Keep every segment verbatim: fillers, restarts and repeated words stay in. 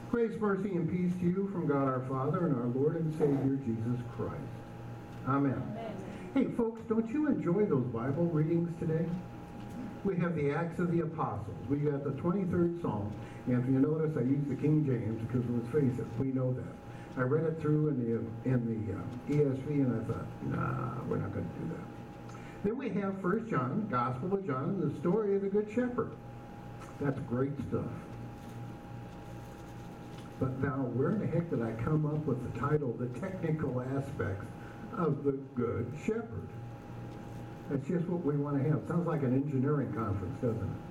Grace, mercy, and peace to you from God our Father and our Lord and Savior, Jesus Christ. Amen. Amen. Hey, folks, don't you enjoy those Bible readings today? We have the Acts of the Apostles. We got the twenty-third Psalm. And if you notice, I use the King James because, let's face it, we know that. I read it through in the, in the uh, E S V, and I thought, nah, we're not going to do that. Then we have First John, Gospel of John, the story of the Good Shepherd. That's great stuff. But now, where in the heck did I come up with the title, The Technical Aspects of the Good Shepherd? That's just what we want to have. Sounds like an engineering conference, doesn't it?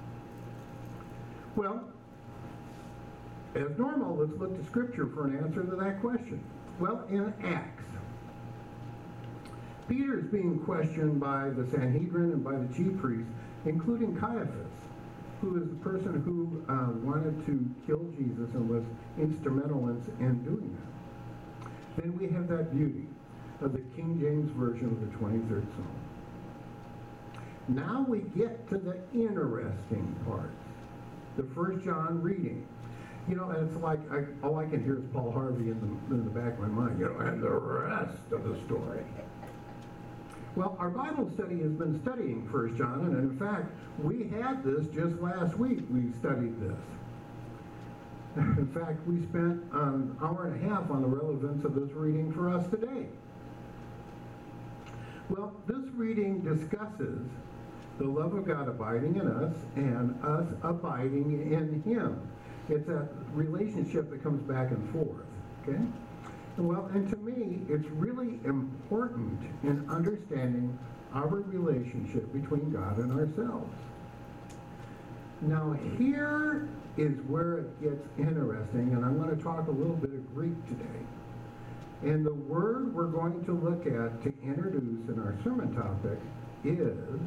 Well, as normal, let's look to Scripture for an answer to that question. Well, in Acts, Peter is being questioned by the Sanhedrin and by the chief priests, including Caiaphas, who is the person who uh, wanted to kill Jesus and was instrumental in, in doing that. Then we have that beauty of the King James Version of the twenty-third Psalm. Now we get to the interesting part, the First John reading. You know, and it's like, I, all I can hear is Paul Harvey in the, in the back of my mind, you know, and the rest of the story. Well, our Bible study has been studying First John, and in fact, we had this just last week. We studied this. In fact, we spent an hour and a half on the relevance of this reading for us today. Well, this reading discusses the love of God abiding in us and us abiding in Him. It's a relationship that comes back and forth, okay? Well, and to me, it's really important in understanding our relationship between God and ourselves. Now, here is where it gets interesting, and I'm going to talk a little bit of Greek today. And the word we're going to look at to introduce in our sermon topic is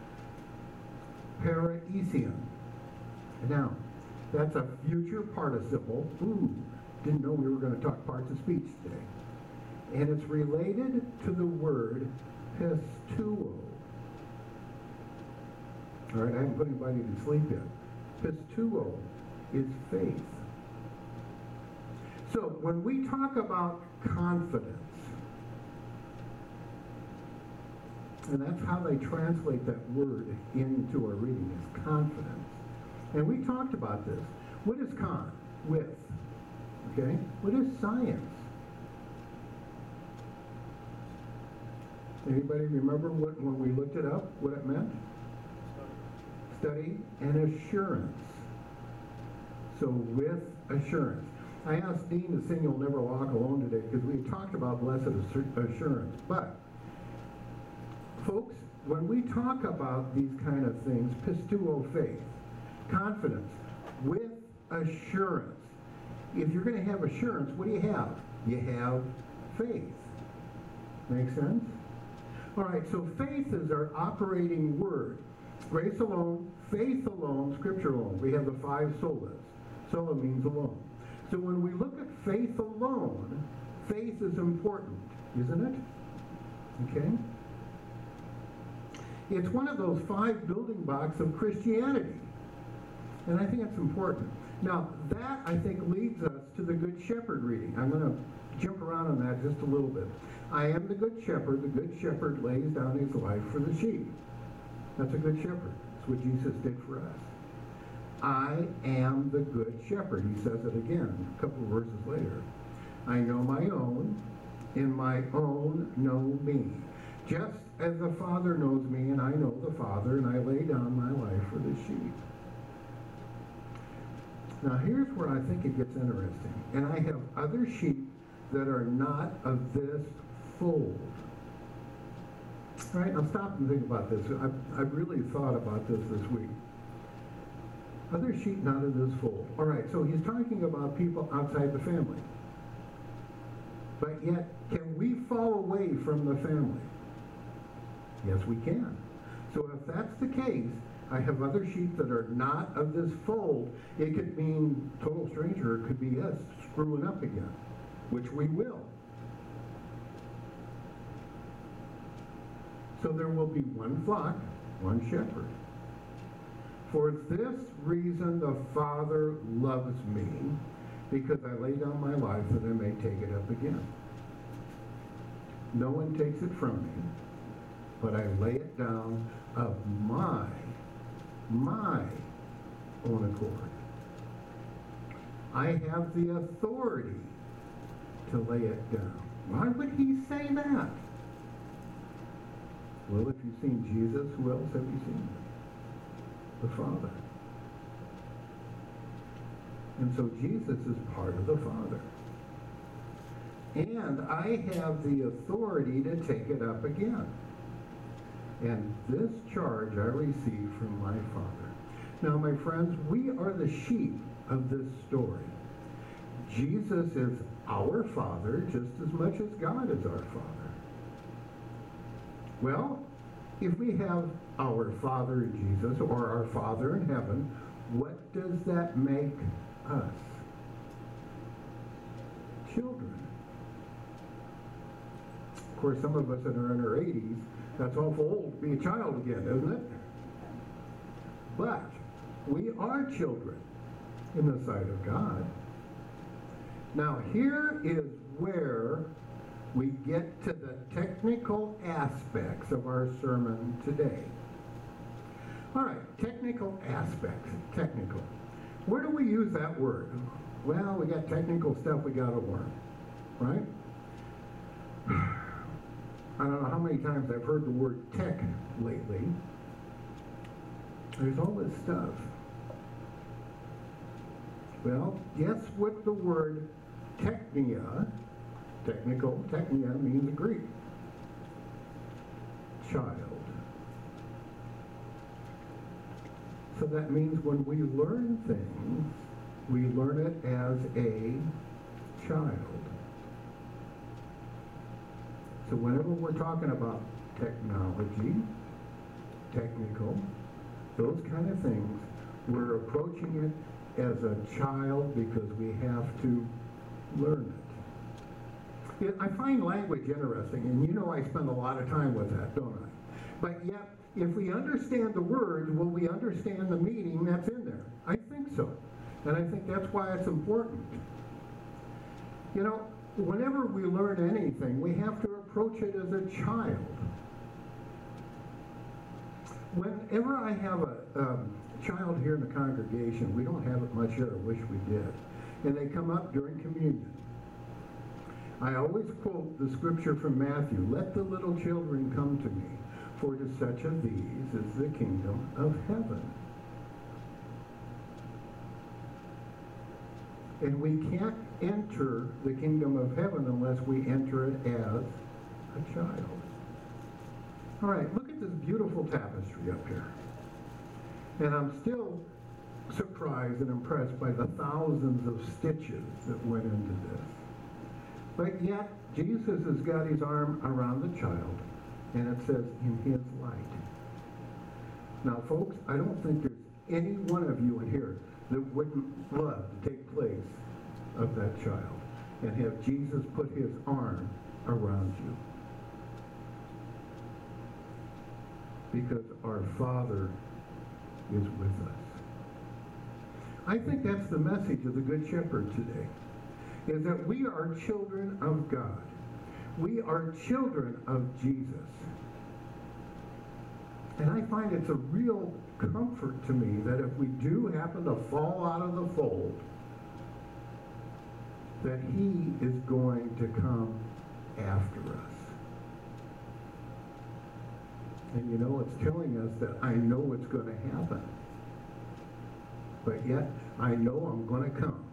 paraision. Now, that's a future participle. Ooh, didn't know we were going to talk parts of speech today. And it's related to the word pistuo. All right, I haven't put anybody to sleep yet. Pistuo is faith. So when we talk about confidence, and that's how they translate that word into our reading, is confidence. And we talked about this. What is con? With. Okay? What is science? Anybody remember what, when we looked it up, what it meant? Study and assurance. So with assurance. I asked Dean to sing You'll Never Walk Alone today because we talked about blessed assurance. But, folks, when we talk about these kind of things, pistuo, faith, confidence, with assurance. If you're going to have assurance, what do you have? You have faith. Make sense? All right, so faith is our operating word. Grace alone, faith alone, Scripture alone. We have the five solas. Sola means alone. So when we look at faith alone, faith is important, isn't it? Okay? It's one of those five building blocks of Christianity. And I think it's important. Now, that, I think, leads us to the Good Shepherd reading. I'm going to jump around on that just a little bit. I am the Good Shepherd. The Good Shepherd lays down his life for the sheep. That's a Good Shepherd. That's what Jesus did for us. I am the Good Shepherd. He says it again a couple of verses later. I know my own, and my own know me. Just as the Father knows me, and I know the Father, and I lay down my life for the sheep. Now here's where I think it gets interesting. And I have other sheep that are not of this fold. All right, now stop and think about this. I've, I've really thought about this this week. Other sheep not of this fold. All right, so he's talking about people outside the family. But yet, can we fall away from the family? Yes, we can. So if that's the case, I have other sheep that are not of this fold. It could mean total stranger. It could be us screwing up again, which we will. So there will be one flock, one shepherd. For this reason the Father loves me, because I lay down my life that I may take it up again. No one takes it from me, but I lay it down of my, my own accord. I have the authority to lay it down. Why would he say that? Well, if you've seen Jesus, who else have you seen? The Father. And so Jesus is part of the Father. And I have the authority to take it up again. And this charge I receive from my Father. Now, my friends, we are the sheep of this story. Jesus is our Father just as much as God is our Father. Well, if we have our Father Jesus, or our Father in heaven, what does that make us? Children. Of course, some of us that are in our eighties, that's awful old to be a child again, isn't it? But we are children in the sight of God. Now, here is where we get to the technical aspects of our sermon today. All right, technical aspects, technical. Where do we use that word? Well, we got technical stuff we got to learn, right? I don't know how many times I've heard the word tech lately. There's all this stuff. Well, guess what the word technia, technical, technia means in Greek? Child. So that means when we learn things, we learn it as a child. So whenever we're talking about technology, technical, those kind of things, we're approaching it as a child because we have to learn it. I find language interesting, and you know I spend a lot of time with that, don't I? But yet, if we understand the words, will we understand the meaning that's in there? I think so. And I think that's why it's important. You know, whenever we learn anything, we have to approach it as a child. Whenever I have a um, child here in the congregation, we don't have it much here, I wish we did, and they come up during communion, I always quote the scripture from Matthew, "Let the little children come to me, for to such of these is the kingdom of heaven." And we can't enter the kingdom of heaven unless we enter it as a child. All right, look at this beautiful tapestry up here. And I'm still surprised and impressed by the thousands of stitches that went into this. But yet, Jesus has got his arm around the child, and it says, "in his light." Now, folks, I don't think there's any one of you in here that wouldn't love to take place of that child and have Jesus put his arm around you. Because our Father is with us. I think that's the message of the Good Shepherd today, is that we are children of God. We are children of Jesus. And I find it's a real comfort to me that if we do happen to fall out of the fold, that he is going to come after us. And you know, it's telling us that I know what's going to happen. But yet, I know I'm going to come.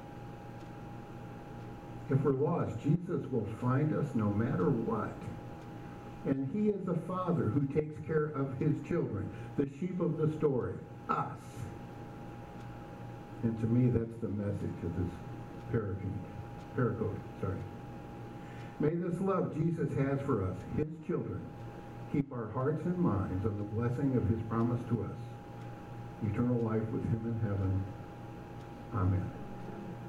If we're lost, Jesus will find us no matter what. And he is the Father who takes care of his children, the sheep of the story, us. And to me, that's the message of this paraclete, sorry. May this love Jesus has for us, his children, keep our hearts and minds on the blessing of his promise to us, eternal life with him in heaven. Amen.